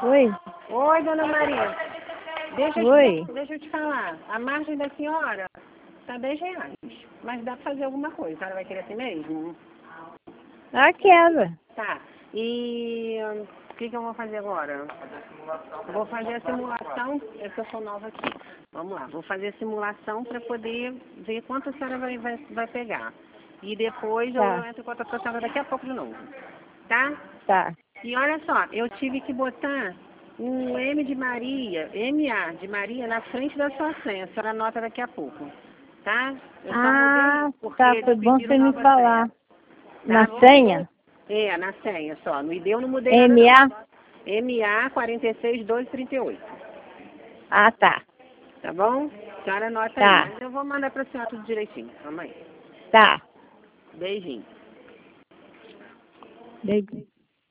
Oi. Oi, dona Maria. Oi. Deixa eu te falar. A margem da senhora tá R$10. Mas dá pra fazer alguma coisa. A senhora vai querer assim mesmo? Aquela. Tá. E o que eu vou fazer agora? Vou fazer a simulação. É que eu sou nova aqui. Vamos lá. Vou fazer a simulação para poder ver quanto a senhora vai pegar. E depois Tá. eu entro em contato com a senhora daqui a pouco de novo. Tá? Tá. E olha só, eu tive que botar um M de Maria, MA de Maria na frente da sua senha. A senhora anota daqui a pouco. Tá? Eu só mudei isso porque Tá. eles Foi bom pediram você me nova falar. senha. Na Tá? senha? É, na senha só. No ID eu não mudei nada não. MA? MA 46238. Ah, tá. Tá bom? A senhora anota aí. Tá. Mas eu vou mandar pra senhora tudo direitinho. Calma aí. Tá. Beijinho. Beijinho.